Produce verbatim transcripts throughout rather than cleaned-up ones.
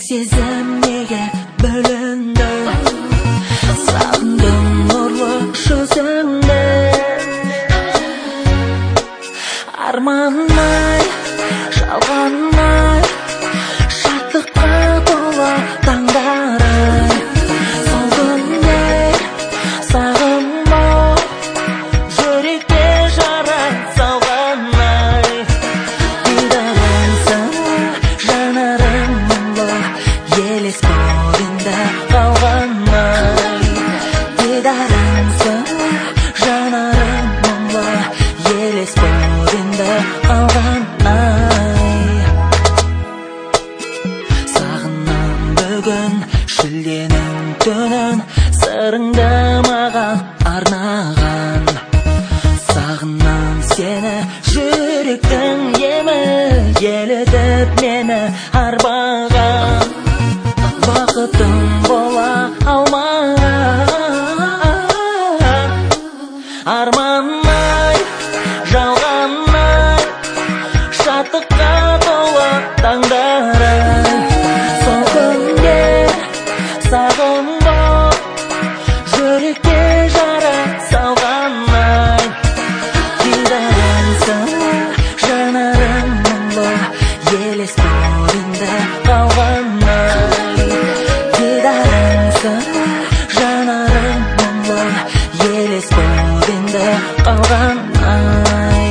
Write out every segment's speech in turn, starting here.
сезім неге бөлінді, сағындым нұрлы жүзіңді. Арманай, жалғанай, шаттыққа толы таңдарай. Сол күндер сағынба, жүректе жара салғанай. Дидарансың жанарың мұңлы, елес бойында қалғанай. Дидарансың жанарың мұңлы, елес бойында қалғанай. Сағынам бүгін шілденің түнін, сырыңды маған арнаған. Сағынам сені жүректің емі, елітіп мені арбаған. Бақытым бола алмаған, арманай, жалғанай, шаттыққа толы таңдарай. Сол күндер сағынба, жүректе жара салғанай. Дидарансың жанарың мұңлы, елес бойында қалғанай. Дидарансың жанарың мұңлы, елес бойында қалғанай.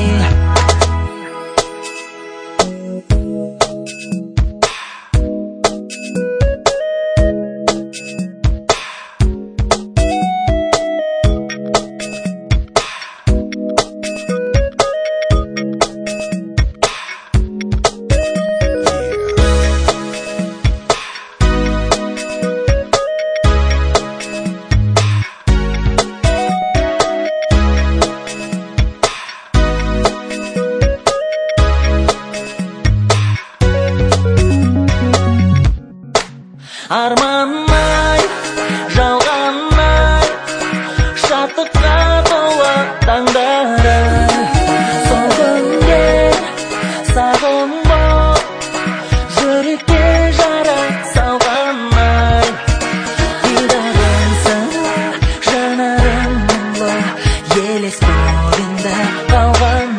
Арманай, жалғанай, шаттыққа толы таңдарай. Сол күндер сағынба, жүректе жара салғанай. Дидарансың жанарың мұңлы, елес бойында қалған.